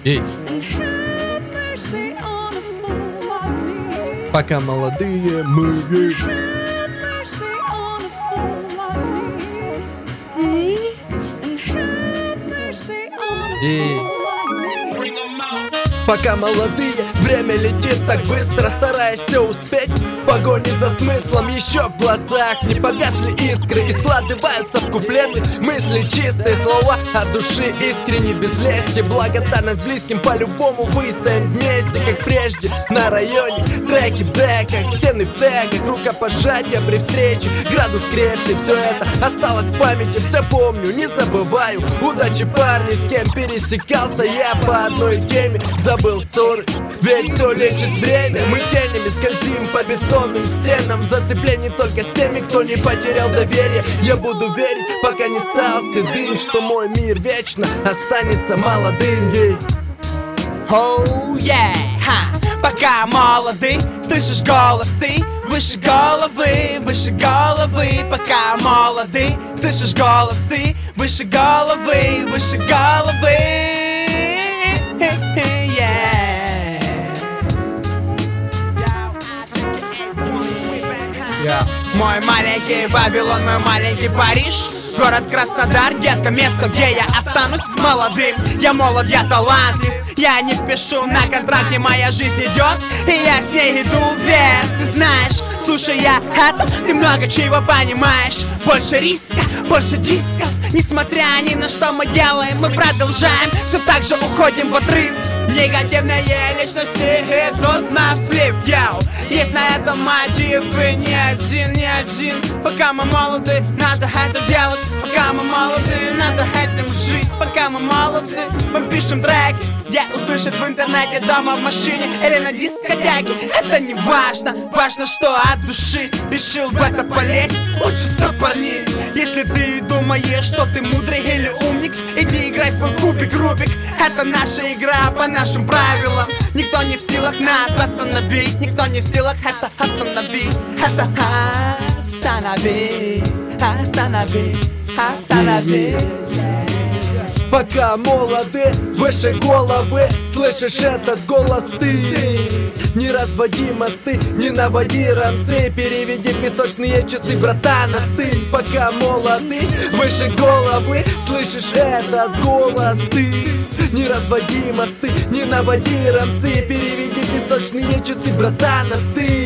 Пока молодые мы. Пока молодые, время летит так быстро, стараясь все успеть. В погоне за смыслом еще в глазах не погасли искры и складываются в куплеты мысли чистые, слова от души искренне, без лести. Благодарность близким по-любому выстоим вместе, как прежде. На районе треки в деках, стены в тегах, рукопожатия при встрече, градус крепкий. Все это осталось в памяти, все помню, не забываю. Удачи, парни, с кем пересекался я по одной теме. Забыл ссоры, ведь все лечит время. Мы тенями скользим по бетонным стенам, зацеплений только с теми, кто не потерял доверие. Я буду верить, пока не стал седым, что мой мир вечно останется молодым. Oh yeah, пока молоды, слышишь голос ты, выше головы, выше головы. Пока молоды, слышишь голос ты, выше головы, выше головы. Мой маленький Вавилон, мой маленький Париж, город Краснодар, детка, место, где я останусь молодым. Я молод, я талантлив, я не пишу на контракте, моя жизнь идет, и я с ней иду вверх. Ты знаешь, слушая это, ты много чего понимаешь. Больше риска, больше дисков, несмотря ни на что мы делаем, мы продолжаем, все так же уходим в отрыв. Негативные личности идут на слив, йоу. Есть на этом мотивы, не один. Пока мы молоды, надо это делать. Пока мы молоды, надо этим жить. Пока мы молоды, мы пишем треки, где услышат в интернете, дома, в машине или на дискотеке. Это не важно, важно, что от души решил в это полезть. Лучше стопорнись. Если ты думаешь, что ты мудрый или умник, иди играй свой кубик, Рубик. Это наша игра по нашим правилам. Никто не в силах нас остановить, никто не в силах это остановить. Это остановить. Пока молоды, выше головы, слышишь этот голос ты. Не разводи мосты, не наводи ранцы, переведи песочные часы, братан, остынь. Пока молоды, выше головы, слышишь этот голос ты. Не разводи мосты, не наводи рамсы, переведи песочные часы, братан, остынь.